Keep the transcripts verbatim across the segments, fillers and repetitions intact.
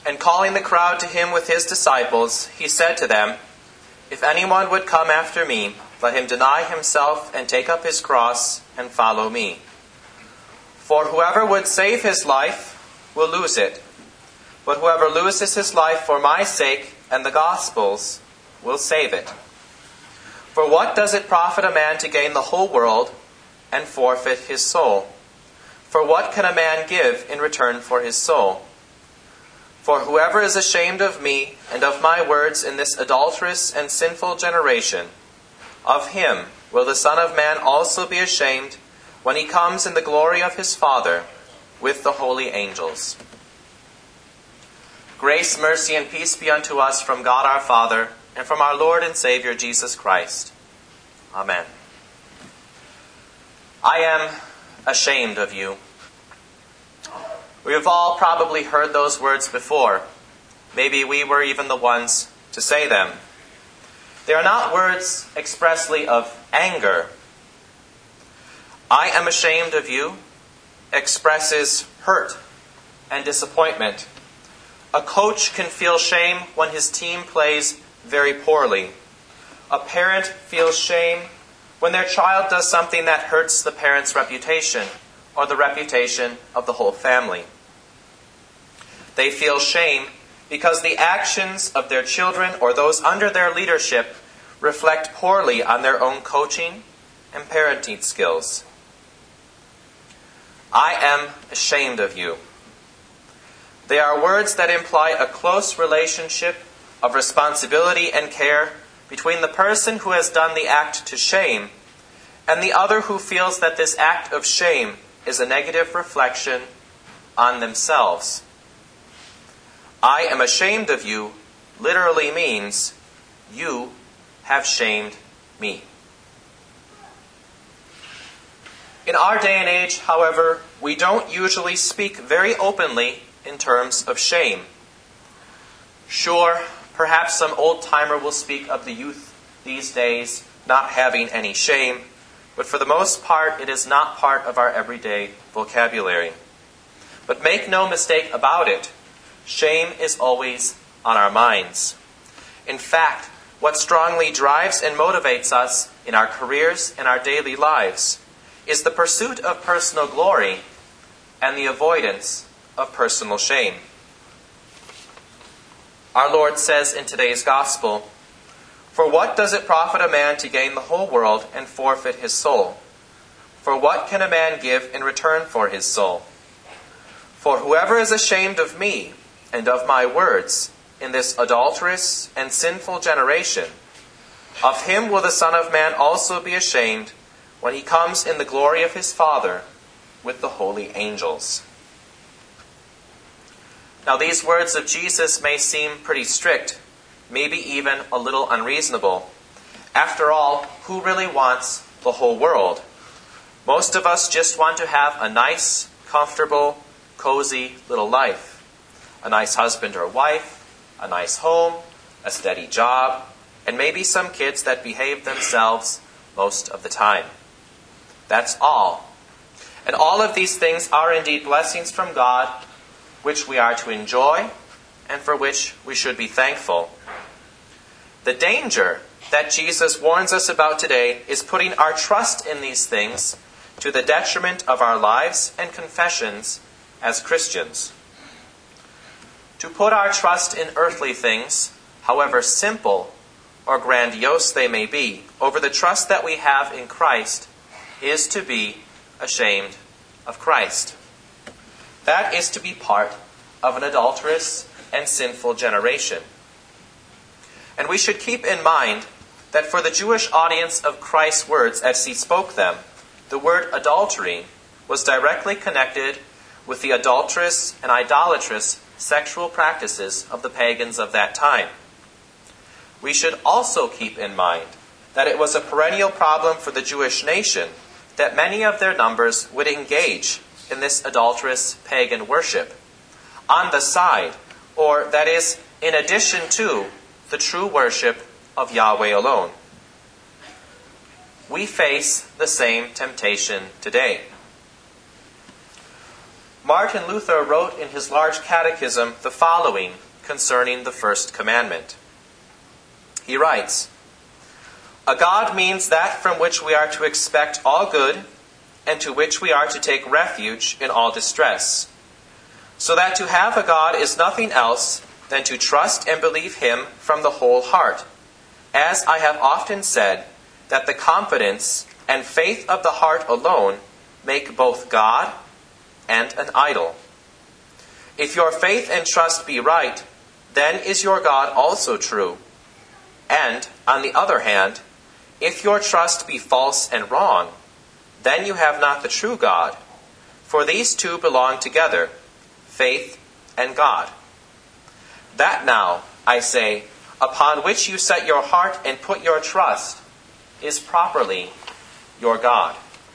And calling the crowd to him with his disciples, he said to them, "If anyone would come after me, let him deny himself and take up his cross and follow me. For whoever would save his life will lose it, but whoever loses his life for my sake and the gospel's will save it. For what does it profit a man to gain the whole world and forfeit his soul? For what can a man give in return for his soul? For whoever is ashamed of me and of my words in this adulterous and sinful generation, of him will the Son of Man also be ashamed when he comes in the glory of his Father with the holy angels." Grace, mercy, and peace be unto us from God our Father and from our Lord and Savior Jesus Christ. Amen. I am ashamed of you. We have all probably heard those words before. Maybe we were even the ones to say them. They are not words expressly of anger. "I am ashamed of you" expresses hurt and disappointment. A coach can feel shame when his team plays very poorly. A parent feels shame when their child does something that hurts the parent's reputation or the reputation of the whole family. They feel shame because the actions of their children or those under their leadership reflect poorly on their own coaching and parenting skills. "I am ashamed of you." They are words that imply a close relationship of responsibility and care between the person who has done the act to shame and the other who feels that this act of shame is a negative reflection on themselves. "I am ashamed of you" literally means, you have shamed me. In our day and age, however, we don't usually speak very openly in terms of shame. Sure, perhaps some old-timer will speak of the youth these days not having any shame, but for the most part, it is not part of our everyday vocabulary. But make no mistake about it, shame is always on our minds. In fact, what strongly drives and motivates us in our careers and our daily lives is the pursuit of personal glory and the avoidance of personal shame. Our Lord says in today's gospel, "For what does it profit a man to gain the whole world and forfeit his soul? For what can a man give in return for his soul? For whoever is ashamed of me and of my words in this adulterous and sinful generation, of him will the Son of Man also be ashamed when he comes in the glory of his Father with the holy angels." Now, these words of Jesus may seem pretty strict, maybe even a little unreasonable. After all, who really wants the whole world? Most of us just want to have a nice, comfortable, cozy little life. A nice husband or wife, a nice home, a steady job, and maybe some kids that behave themselves most of the time. That's all. And all of these things are indeed blessings from God, which we are to enjoy and for which we should be thankful. The danger that Jesus warns us about today is putting our trust in these things to the detriment of our lives and confessions as Christians. To put our trust in earthly things, however simple or grandiose they may be, over the trust that we have in Christ, is to be ashamed of Christ. That is to be part of an adulterous and sinful generation. And we should keep in mind that for the Jewish audience of Christ's words as he spoke them, the word adultery was directly connected with the adulterous and idolatrous sexual practices of the pagans of that time. We should also keep in mind that it was a perennial problem for the Jewish nation that many of their numbers would engage in this adulterous pagan worship on the side, or that is, in addition to, the true worship of Yahweh alone. We face the same temptation today. Martin Luther wrote in his large catechism the following concerning the first commandment. He writes, "A God means that from which we are to expect all good, and to which we are to take refuge in all distress. So that to have a God is nothing else than to trust and believe him from the whole heart, as I have often said, that the confidence and faith of the heart alone make both God and an idol. If your faith and trust be right, then is your God also true. And, on the other hand, if your trust be false and wrong, then you have not the true God, for these two belong together, faith and God. That now, I say, upon which you set your heart and put your trust, is properly your God."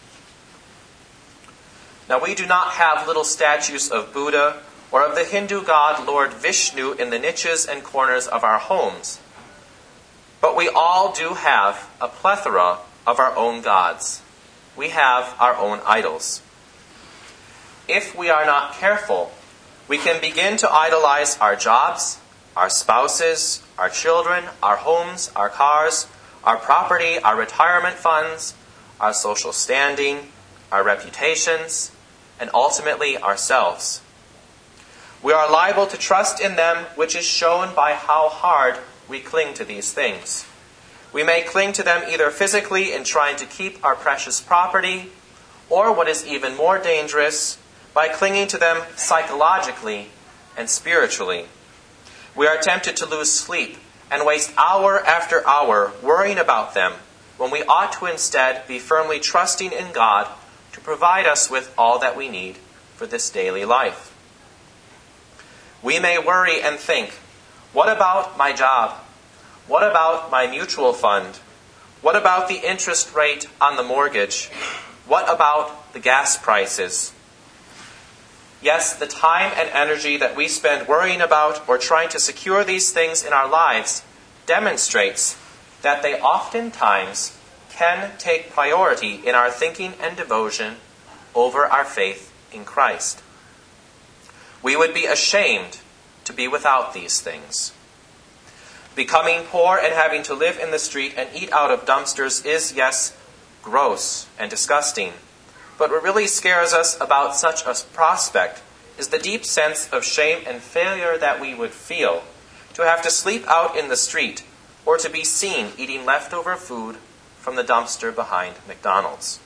Now, we do not have little statues of Buddha or of the Hindu god Lord Vishnu in the niches and corners of our homes, but we all do have a plethora of our own gods. We have our own idols. If we are not careful, we can begin to idolize our jobs, our spouses, our children, our homes, our cars, our property, our retirement funds, our social standing, our reputations, and ultimately ourselves. We are liable to trust in them, which is shown by how hard we cling to these things. We may cling to them either physically in trying to keep our precious property, or what is even more dangerous, by clinging to them psychologically and spiritually. We are tempted to lose sleep and waste hour after hour worrying about them, when we ought to instead be firmly trusting in God to provide us with all that we need for this daily life. We may worry and think, what about my job? What about my mutual fund? What about the interest rate on the mortgage? What about the gas prices? Yes, the time and energy that we spend worrying about or trying to secure these things in our lives demonstrates that they oftentimes can take priority in our thinking and devotion over our faith in Christ. We would be ashamed to be without these things. Becoming poor and having to live in the street and eat out of dumpsters is, yes, gross and disgusting. But what really scares us about such a prospect is the deep sense of shame and failure that we would feel to have to sleep out in the street or to be seen eating leftover food from the dumpster behind McDonald's.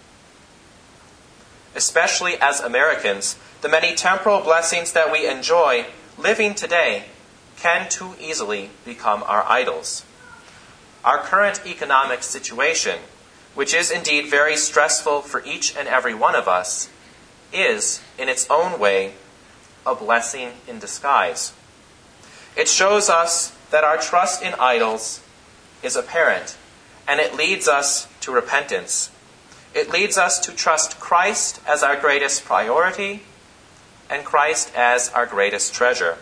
Especially as Americans, the many temporal blessings that we enjoy living today can too easily become our idols. Our current economic situation, which is indeed very stressful for each and every one of us, is, in its own way, a blessing in disguise. It shows us that our trust in idols is apparent, and it leads us to repentance. It leads us to trust Christ as our greatest priority and Christ as our greatest treasure.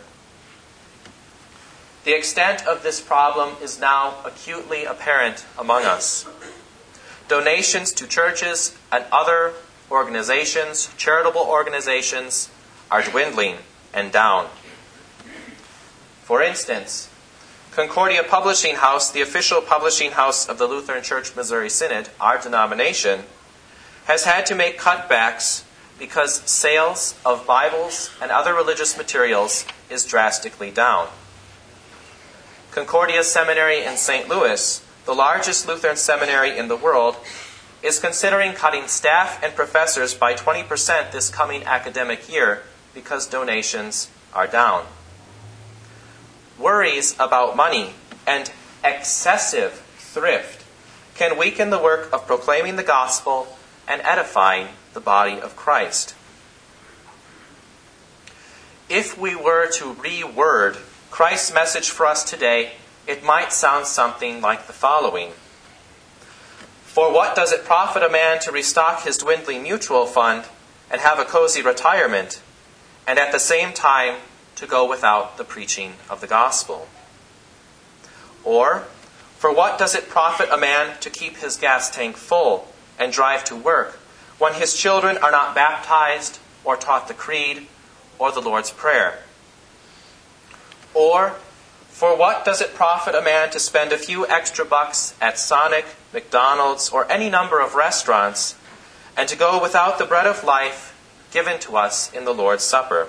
The extent of this problem is now acutely apparent among us. Donations to churches and other organizations, charitable organizations, are dwindling and down. For instance, Concordia Publishing House, the official publishing house of the Lutheran Church Missouri Synod, our denomination, has had to make cutbacks because sales of Bibles and other religious materials is drastically down. Concordia Seminary in Saint Louis, the largest Lutheran seminary in the world, is considering cutting staff and professors by twenty percent this coming academic year because donations are down. Worries about money and excessive thrift can weaken the work of proclaiming the gospel and edifying the body of Christ. If we were to reword Christ's message for us today, it might sound something like the following. For what does it profit a man to restock his dwindling mutual fund and have a cozy retirement, and at the same time to go without the preaching of the gospel? Or, for what does it profit a man to keep his gas tank full and drive to work when his children are not baptized or taught the creed, or the Lord's Prayer? Or, for what does it profit a man to spend a few extra bucks at Sonic, McDonald's, or any number of restaurants, and to go without the bread of life given to us in the Lord's Supper?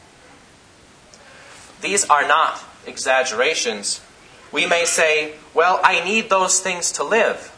These are not exaggerations. We may say, well, I need those things to live.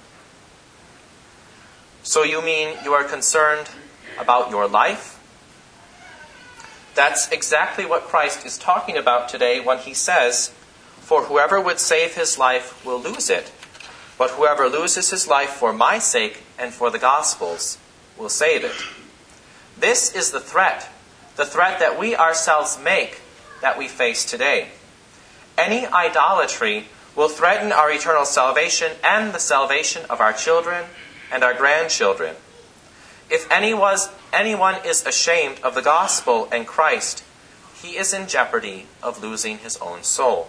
So you mean you are concerned about your life? That's exactly what Christ is talking about today when he says, "For whoever would save his life will lose it, but whoever loses his life for my sake and for the gospel's will save it." This is the threat, the threat that we ourselves make, that we face today. Any idolatry will threaten our eternal salvation and the salvation of our children and our grandchildren. If anyone, anyone is ashamed of the gospel and Christ, he is in jeopardy of losing his own soul.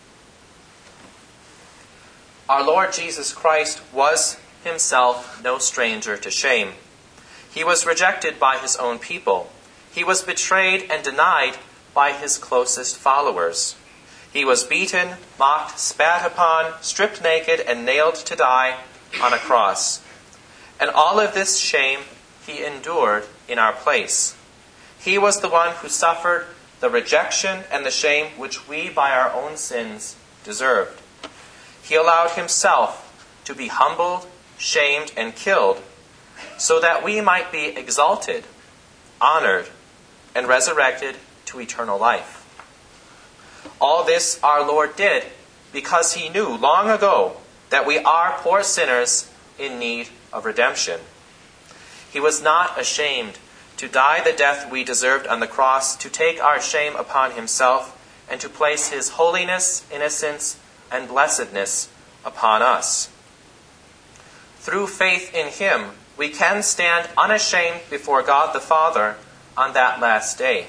Our Lord Jesus Christ was himself no stranger to shame. He was rejected by his own people. He was betrayed and denied by his closest followers. He was beaten, mocked, spat upon, stripped naked, and nailed to die on a cross. And all of this shame he endured in our place. He was the one who suffered the rejection and the shame which we by our own sins deserved. He allowed himself to be humbled, shamed, and killed so that we might be exalted, honored, and resurrected to eternal life. All this our Lord did because he knew long ago that we are poor sinners in need of redemption. He was not ashamed to die the death we deserved on the cross, to take our shame upon himself, and to place his holiness, innocence, and blessedness upon us. Through faith in him, we can stand unashamed before God the Father on that last day.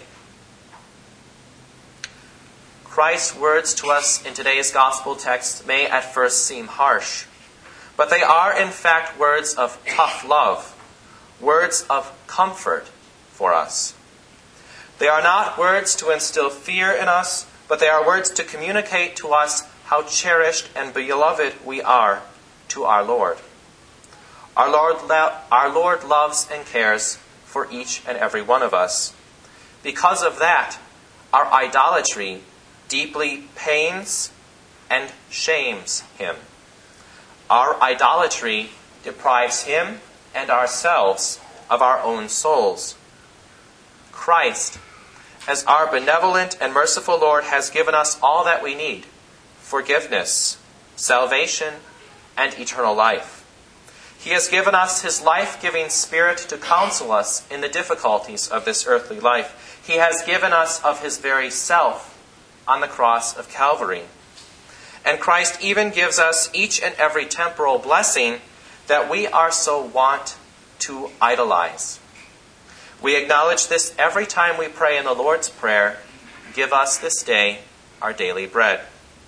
Christ's words to us in today's gospel text may at first seem harsh, but they are in fact words of tough love, words of comfort for us. They are not words to instill fear in us, but they are words to communicate to us how cherished and beloved we are to our Lord. Our Lord, lo- our Lord loves and cares for each and every one of us. Because of that, our idolatry deeply pains and shames him. Our idolatry deprives him and ourselves of our own souls. Christ, as our benevolent and merciful Lord, has given us all that we need: forgiveness, salvation, and eternal life. He has given us his life-giving Spirit to counsel us in the difficulties of this earthly life. He has given us of his very self on the cross of Calvary. And Christ even gives us each and every temporal blessing that we are so wont to idolize. We acknowledge this every time we pray in the Lord's Prayer, "Give us this day our daily bread."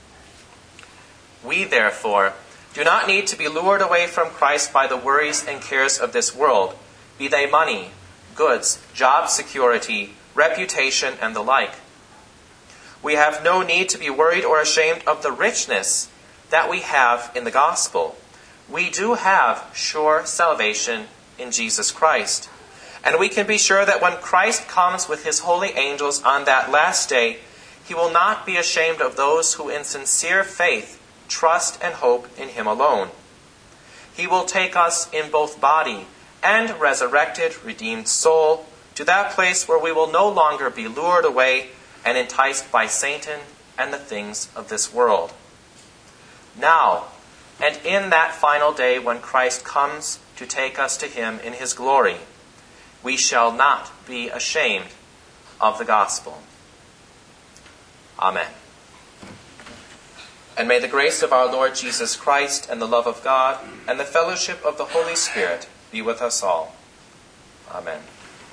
We, therefore, do not need to be lured away from Christ by the worries and cares of this world, be they money, goods, job security, reputation, and the like. We have no need to be worried or ashamed of the richness that we have in the gospel. We do have sure salvation in Jesus Christ. And we can be sure that when Christ comes with his holy angels on that last day, he will not be ashamed of those who in sincere faith trust and hope in him alone. He will take us in both body and resurrected, redeemed soul to that place where we will no longer be lured away and enticed by Satan and the things of this world. Now, and in that final day when Christ comes to take us to him in his glory, we shall not be ashamed of the gospel. Amen. And may the grace of our Lord Jesus Christ and the love of God and the fellowship of the Holy Spirit be with us all. Amen.